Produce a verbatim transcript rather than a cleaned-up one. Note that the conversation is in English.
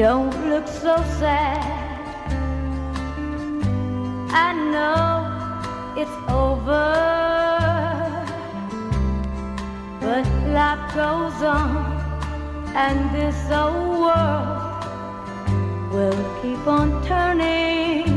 Don't look so sad. I know it's over, but life goes on, and this old world will keep on turning.